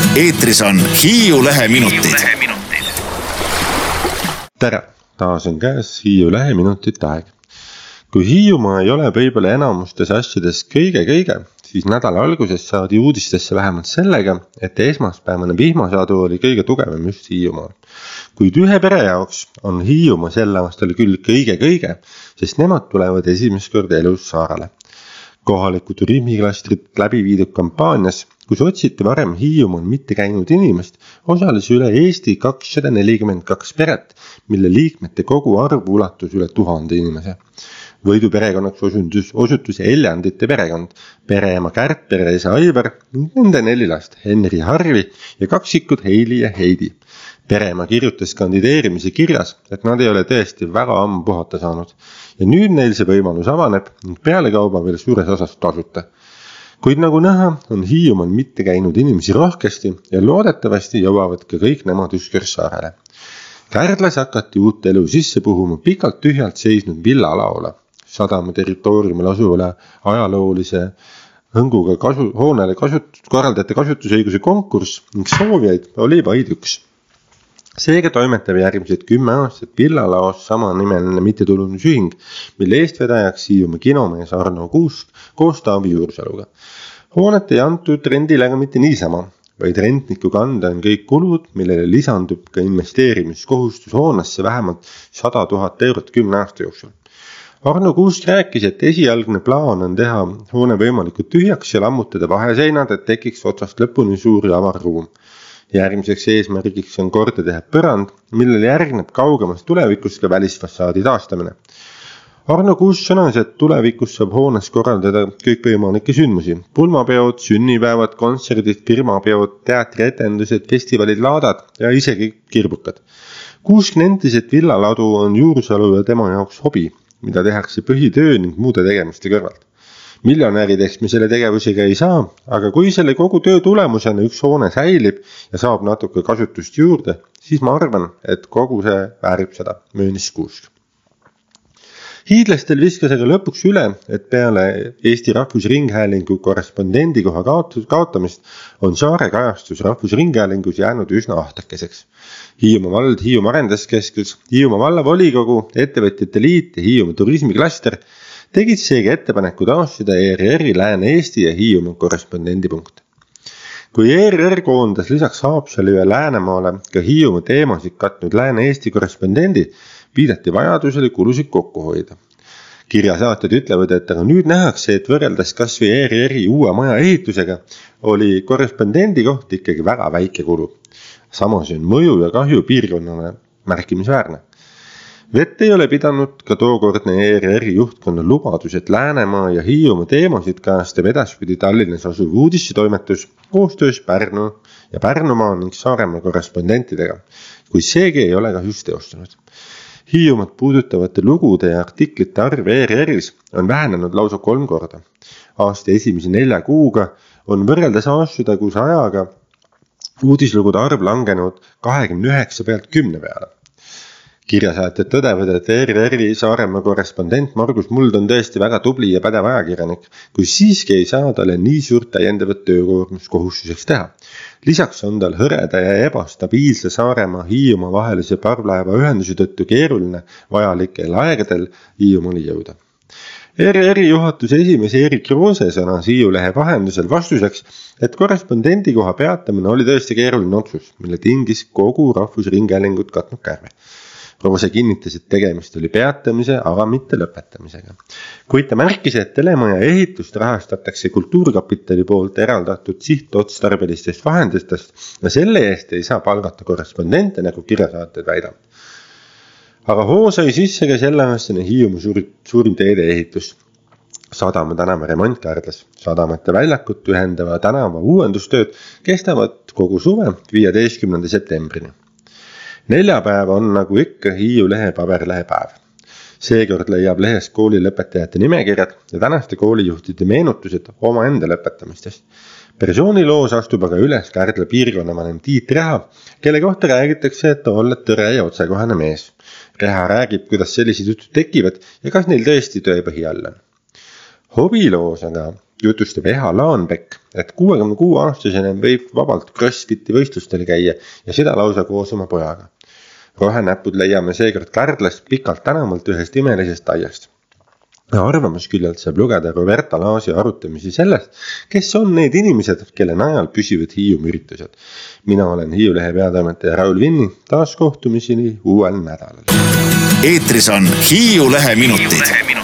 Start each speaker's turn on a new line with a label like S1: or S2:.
S1: Eetris on Hiiu Leheminutid.
S2: Tere, taas on käes Hiiu Leheminutite aeg. Kui Hiiumaa ei ole võib-olla enamustes asjades kõige, siis nädala alguses saadi uudistesse vähemalt sellega, et esmaspäevane vihmasadu oli kõige tugevam just Hiiumaal. Kuid ühe pere jaoks on Hiiumaa sel aastal küll kõige, sest nemad tulevad esimest korda elus saarele. Kohaliku turismiklastrit läbi viidud kampaanias, kus otsiti varem Hiiumaal mitte käinud inimest, osales üle Eesti 242 peret, mille liikmete kogu arv ulatus üle 1000 inimese. Võidu perekonnaks osutus Eljandite perekond, pereema Kärt, pereisa Aivar ning nende 4 last Henri ja Harvi ja kaksikud Heili ja Heidi. Pereema kirjutas kandideerimise kirjas, et nad ei ole tõesti väga ammu puhata saanud ja nüüd neil see võimalus avaneb ning pealekauba veel suures osas tasuta. Kuid nagu näha, on Hiiumaal mitte käinud inimesi rohkesti ja loodetavasti jõuavad ka kõik nemad ükskord saarele. Kärdlas hakati uut elu sisse puhuma pikalt tühjalt seisnud villalaola. Sadama territooriumil asuvale ajaloolise hõnguga hoonele korraldati kasutusõiguse konkurss ning soovijaid oli vaid üks. Seega toimetab järgmised 10 aastat villalaos samanimeline mittetulundusühing, mille eestvedajaks Hiiumaa kinomees Arno Kuusk koos Taavi Juursaluga. Hoonet ei antud rendile aga mitte niisama, vaid rentniku kanda on kõik kulud, millele lisandub ka investeerimiskohustus hoonesse vähemalt 100 000 eurot 10 aasta jooksul. Arno Kuusk rääkis, et esialgne plaan on teha hoone võimalikult tühjaks ja lammutada vaheseinad, et tekiks otsast lõpuni suur ja avar ruum. Järgmiseks eesmärgiks on korda teha põrand, millele järgneb kaugemas tulevikus ka välisfassaadi taastamine. Arno Kuusk sõnas, et tulevikus saab hoones korraldada kõikvõimalikke sündmusi. Pulmapeod, sünnipäevad, kontserdid, firmapeod, teatrietendused, festivalid, laadad ja isegi kirbukad. Kuusk nentis, et villaladu on Juursalu ja tema jaoks hobi, mida tehakse põhitöö ning muude tegemiste kõrvalt. Miljonärideks me selle tegevusega ei saa, aga kui selle kogu töö tulemusena üks hoone säilib ja saab natuke kasutust juurde, siis ma arvan, et kogu see väärib seda, möönis Kuusk. Hiidlastel viskas aga lõpuks üle, et peale Eesti Rahvusringhäälingu korrespondendikoha kaotamist on saare kajastus Rahvusringhäälingus jäänud üsna ahtakeseks. Hiiumaa vald, Hiiumaa Arenduskeskus, Hiiumaa valla volikogu, ettevõtjate liit ja Hiiumaa turismiklaster tegid seega ettepaneku taastada ERR-i Lääne-Eesti ja Hiiumaa korrespondendipunkt. Kui ERR koondas lisaks Haapsalu ja Läänemaale ka Hiiumaa teemasid katnud Lääne-Eesti korrespondendi, viidati vajadusele kulusid kokku hoida. Kirjasaatjad ütlevad, et aga nüüd nähakse, et võrreldes kas või ERR-i uue maja ehitusega oli korrespondendi koht ikkagi väga väike kulu. Samas on mõju ja kahju piirkonnale märkimisväärne. Vett ei ole pidanud ka tookordne ERR-i juhtkonna lubadus, et Läänemaa ja Hiiumaa teemasid kajastab edaspidi Tallinnas asuv uudissetoimetus koostöös Pärnu ja Pärnumaa ning Saaremaa korrespondentidega, kui seegi ei ole kahjuks teostunud. Hiiumaad puudutavate lugude ja artiklite arv ERR-is on vähenenud lausa 3 korda. Aasta esimese 4 kuuga on võrreldes aastataguse ajaga uudislugude arv langenud 29 pealt 10 peale. Kirjasaatjad tõdevad, et ERR-i Saaremaa korrespondent Margus Muld on tõesti väga tubli ja pädev ajakirjanik, kui siiski ei saa talle nii suurt täiendavat töökoormust kohustuseks teha. Lisaks on tal hõreda ja ebastabiilse Saaremaa Hiiumaa vahelise parvlaeva ühenduse tõttu keeruline vajalikel aegadel Hiiumaale jõuda. ERR-i juhatuse esimees Erik Roose sõnas Hiiu Lehe vahendusel vastuseks, et korrespondendi koha peatamine oli tõesti keeruline otsus, mille tingis kogu Rahvusringhäälingut katnud kärve. Roose kinnitas, et tegemist oli peatamise, aga mitte lõpetamisega. Kuid ta märkis, et telemaja ehitust rahastatakse Kultuurkapitali poolt eraldatud sihtotstarbelistest vahendistest ja selle eest ei saa palgata korrespondente, nagu kirjasaated väidab. Aga hoo sai sisse ka selle aastane Hiiumaa suurim teede ehitus. Sadama tänava remont Kärdlas. Sadamate väljakut ühendava tänava uuendustööd kestavad kogu suve 15. septembrini. Neljapäev on nagu ikka Hiiu Lehe paberlehepäev. Seekord leiab lehest kooli lõpetajate nimekirjad ja tänaste koolijuhtide meenutused omaenda lõpetamistest. Persooniloos astub aga üles Kärdla piirkonnavanem Tiit Reha, kelle kohta räägitakse, et olla tõre ja otsekohane mees. Reha räägib, kuidas sellised jutud tekivad ja kas neil tõesti tõepõhi all on. Hobiloos aga jutustab Eha Laanbek, et 66-aastasena võib vabalt CrossFiti võistlustel käia ja seda lausa koos oma pojaga. Rohenäpud leiame seekord Kärdlast pikalt tänavalt ühest imelisest aiast. Arvamusküljelt saab lugeda Roberta Laasi arutamisi sellest, kes on need inimesed, kelle najal püsivad Hiiumaa üritused. Mina olen Hiiu Lehe peatoimetaja Raul Vinni, taas kohtumiseni uuel nädalal.
S1: Eetris on Hiiu Lehe minutid.